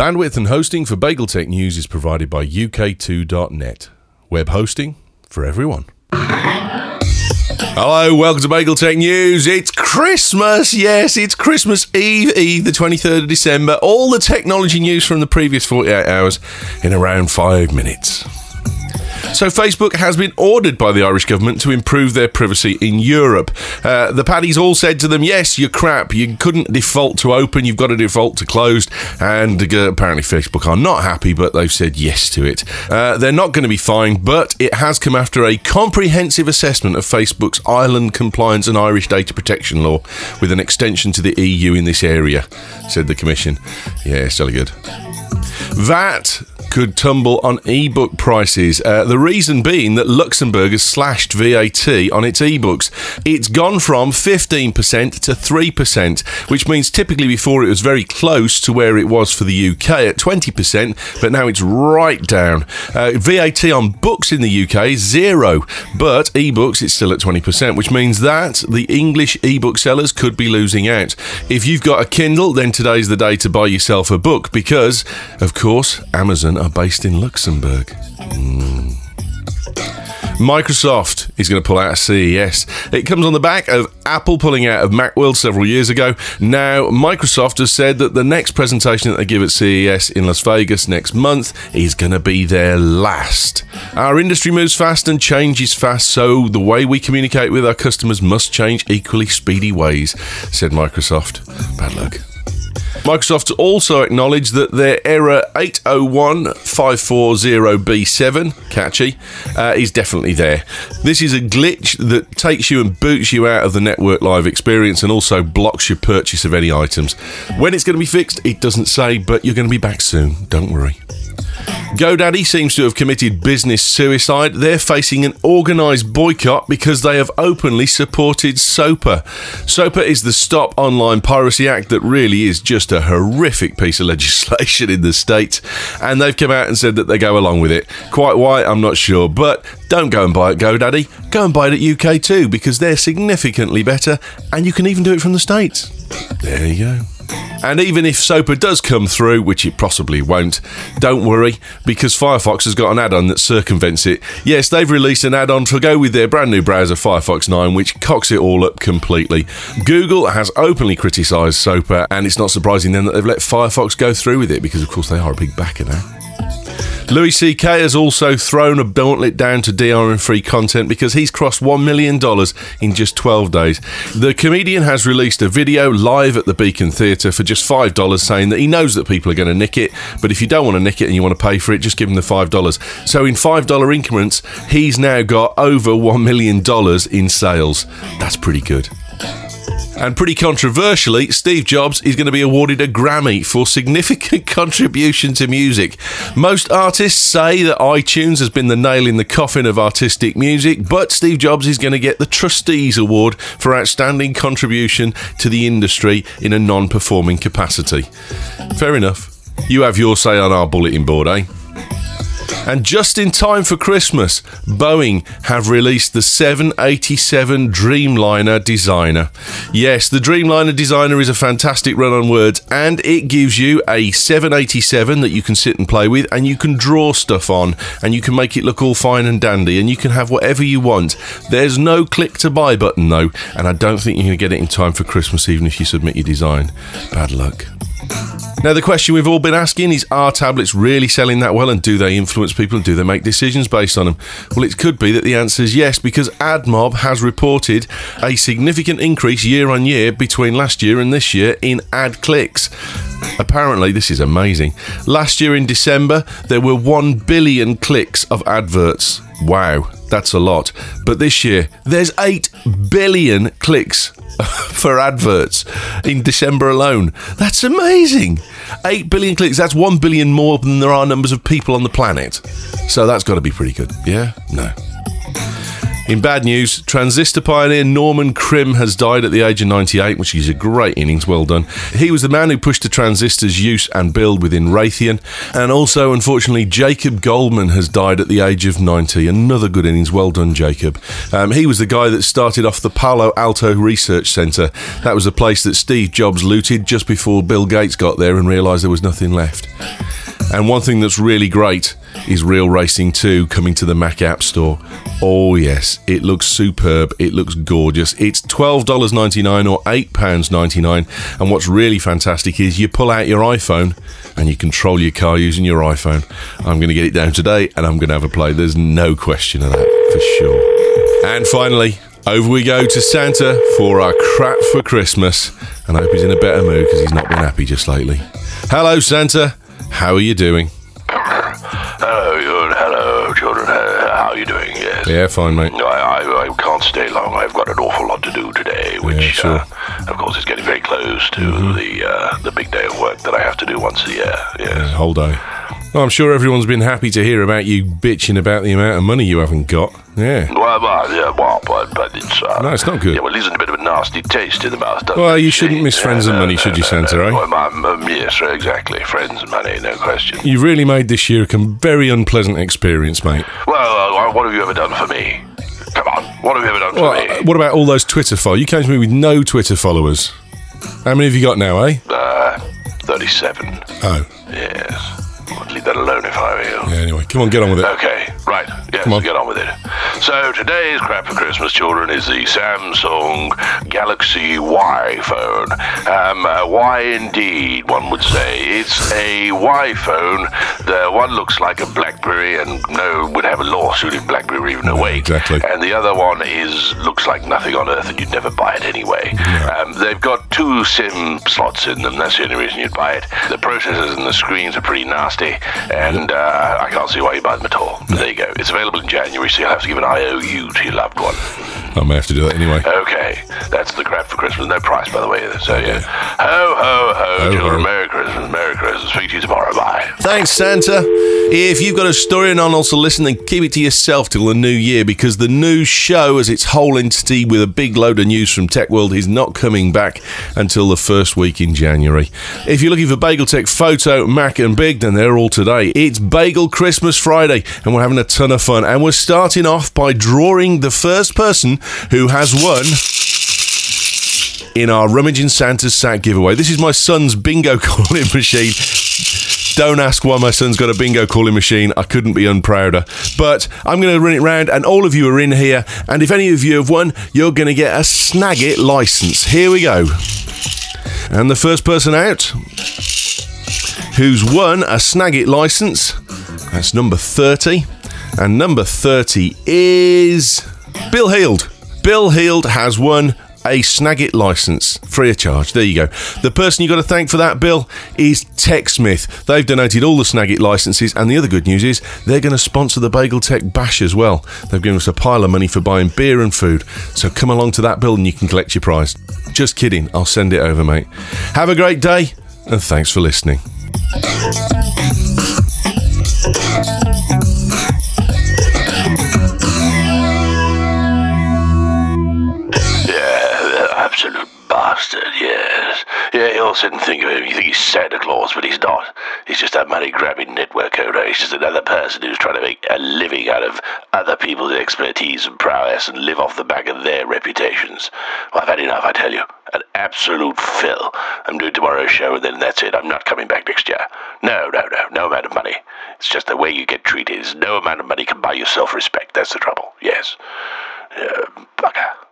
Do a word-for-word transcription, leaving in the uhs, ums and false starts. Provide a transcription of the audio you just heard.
Bandwidth and hosting for BagelTech News is provided by U K two dot net. Web hosting for everyone. Hello, welcome to BagelTech News. It's Christmas. Yes, it's Christmas Eve, Eve, the twenty-third of December. All the technology news from the previous forty-eight hours in around five minutes. So Facebook has been ordered by the Irish government to improve their privacy in Europe. Uh, the paddies all said to them, yes, you're crap. You couldn't default to open. You've got to default to closed. And uh, apparently Facebook are not happy, but they've said yes to it. Uh, they're not going to be fined, but it has come after a comprehensive assessment of Facebook's Ireland compliance and Irish data protection law with an extension to the E U in this area, said the Commission. Yeah, it's jolly good. V A T could tumble on e-book prices. Uh, the reason being that Luxembourg has slashed V A T on its e-books. It's gone from fifteen percent to three percent, which means typically before it was very close to where it was for the U K at twenty percent, but now it's right down. Uh, V A T on books in the U K is zero, but e-books it's still at twenty percent, which means that the English e-book sellers could be losing out. If you've got a Kindle, then today's the day to buy yourself a book because, of course, Amazon are based in Luxembourg. Mm. Microsoft is going to pull out of C E S. It comes on the back of Apple pulling out of Macworld several years ago. Now, Microsoft has said that the next presentation that they give at C E S in Las Vegas next month is going to be their last. Our industry moves fast and changes fast, so the way we communicate with our customers must change equally speedy ways, said Microsoft. Bad luck. Microsoft also acknowledged that their error eight oh one five four zero B seven, catchy, uh, is definitely there. This is a glitch that takes you and boots you out of the Network Live experience and also blocks your purchase of any items. When it's going to be fixed, it doesn't say, but you're going to be back soon. Don't worry. GoDaddy seems to have committed business suicide. They're facing an organised boycott because they have openly supported SOPA. SOPA is the Stop Online Piracy Act that really is just a horrific piece of legislation in the States, and they've come out and said that they go along with it. Quite why, I'm not sure, but don't go and buy it GoDaddy. Go and buy it at U K two because they're significantly better, and you can even do it from the States. There you go. And even if SOPA does come through, which it possibly won't, don't worry, because Firefox has got an add-on that circumvents it. Yes, they've released an add-on to go with their brand new browser, Firefox nine, which cocks it all up completely. Google has openly criticised SOPA, and it's not surprising then that they've let Firefox go through with it, because of course they are a big backer now. Louis C K has also thrown a gauntlet down to D R M-free content because he's crossed one million dollars in just twelve days. The comedian has released a video live at the Beacon Theatre for just five dollars saying that he knows that people are going to nick it, but if you don't want to nick it and you want to pay for it, just give him the five dollars. So in five dollar increments, he's now got over one million dollars in sales. That's pretty good. And pretty controversially, Steve Jobs is going to be awarded a Grammy for significant contribution to music. Most artists say that iTunes has been the nail in the coffin of artistic music, but Steve Jobs is going to get the Trustees Award for outstanding contribution to the industry in a non-performing capacity. Fair enough. You have your say on our bulletin board, eh? And just in time for Christmas, Boeing have released the seven eighty-seven Dreamliner Designer. Yes, the Dreamliner Designer is a fantastic run on words, and it gives you a seven eighty-seven that you can sit and play with, and you can draw stuff on, and you can make it look all fine and dandy, and you can have whatever you want. There's no click to buy button though, and I don't think you're going to get it in time for Christmas even if you submit your design. Bad luck. Now, the question we've all been asking is, are tablets really selling that well, and do they influence people, and do they make decisions based on them? Well, it could be that the answer is yes, because AdMob has reported a significant increase year on year between last year and this year in ad clicks. Apparently, this is amazing. Last year in December, there were one billion clicks of adverts. Wow, that's a lot. But this year, there's eight billion clicks for adverts in December alone. That's amazing. eight billion clicks. That's one billion more than there are numbers of people on the planet. So that's got to be pretty good. Yeah? No. In bad news, transistor pioneer Norman Krim has died at the age of ninety-eight, which is a great innings, well done. He was the man who pushed the transistor's use and build within Raytheon. And also, unfortunately, Jacob Goldman has died at the age of ninety. Another good innings, well done, Jacob. Um, he was the guy that started off the Palo Alto Research Centre. That was a place that Steve Jobs looted just before Bill Gates got there and realised there was nothing left. And one thing that's really great is Real Racing two coming to the Mac App Store. Oh yes, it looks superb, it looks gorgeous. It's twelve dollars ninety-nine or eight pounds ninety-nine, and what's really fantastic is you pull out your iPhone and you control your car using your iPhone. I'm going to get it down today and I'm going to have a play. There's no question of that, for sure. And finally, over we go to Santa for our crap for Christmas, and I hope he's in a better mood because he's not been happy just lately. Hello Santa, how are you doing? Hello, good. Hello, children. Uh, how are you doing? Yes. Yeah, fine, mate. No, I, I, I can't stay long. I've got an awful lot to do today, which, yeah, sure. uh, of course, is getting very close to mm-hmm. the uh, the big day of work that I have to do once a year. Yes. Yeah, whole day. Well, I'm sure everyone's been happy to hear about you bitching about the amount of money you haven't got. Yeah. Well, well, yeah, well, but, but it's... Uh, no, it's not good. Yeah, well, it isn't a bit of a nasty taste in the mouth, doesn't Well, it? you shouldn't miss friends yeah, and no, money, no, should you, no, Santa, no, eh? Well, um, um, yes, exactly. Friends and money, no question. You really made this year a very unpleasant experience, mate. Well, uh, what have you ever done for me? Come on, what have you ever done for well, me? What about all those Twitter followers? You came to me with no Twitter followers. How many have you got now, eh? Uh, thirty-seven. Oh. Yes. I'd leave that alone if I were you. Yeah, anyway, come on, get on with it. Okay, right. Yes, Come on. Get on with it. So today's crap for Christmas, children, is the Samsung Galaxy Y phone. Um, uh, why indeed, one would say. It's a Y phone. The one looks like a BlackBerry, and no would have a lawsuit if BlackBerry were even awake. Exactly. And the other one is looks like nothing on earth, and you'd never buy it anyway. Yeah. Um, they've got two SIM slots in them. That's the only reason you'd buy it. The processors and the screens are pretty nasty, and uh, I can't see why you buy them at all. But there you go. It's available in January, so you'll have to give an I O U to your loved one. I may have to do that anyway. Okay, that's the crap for Christmas. No price, by the way. So yeah, ho ho ho, Ho, children. ho. Merry Christmas, Merry Christmas. Speak to you tomorrow. Bye. Thanks, Santa. If you've got a story and aren't also listening, then keep it to yourself till the new year, because the new show as its whole entity with a big load of news from Tech World is not coming back until the first week in January. If you're looking for Bagel Tech Photo, Mac and Big, then they're all today. It's Bagel Christmas Friday, and we're having a ton of fun. And we're starting off by drawing the first person who has won in our Rummaging Santa's Sack giveaway. This is my son's bingo calling machine. Don't ask why my son's got a bingo calling machine. I couldn't be unprouder. But I'm going to run it round, and all of you are in here. And if any of you have won, you're going to get a Snagit license. Here we go. And the first person out who's won a Snagit license, that's number thirty. And number thirty is Bill Heald. Bill Heald has won a Snagit license, free of charge. There you go. The person you got to thank for that, Bill, is TechSmith. They've donated all the Snagit licenses, and the other good news is they're going to sponsor the Bagel Tech Bash as well. They've given us a pile of money for buying beer and food, so come along to that, Bill, and you can collect your prize. Just kidding, I'll send it over, mate. Have a great day, and thanks for listening. Absolute bastard, yes. Yeah, you'll sit and think of him. You think he's Santa Claus, but he's not. He's just a money-grabbing network owner. He's just another person who's trying to make a living out of other people's expertise and prowess and live off the back of their reputations. Well, I've had enough, I tell you. An absolute fill. I'm doing tomorrow's show, and then that's it. I'm not coming back next year. No, no, no. No amount of money. It's just the way you get treated. No amount of money can buy you self-respect. That's the trouble. Yes. Uh, bugger.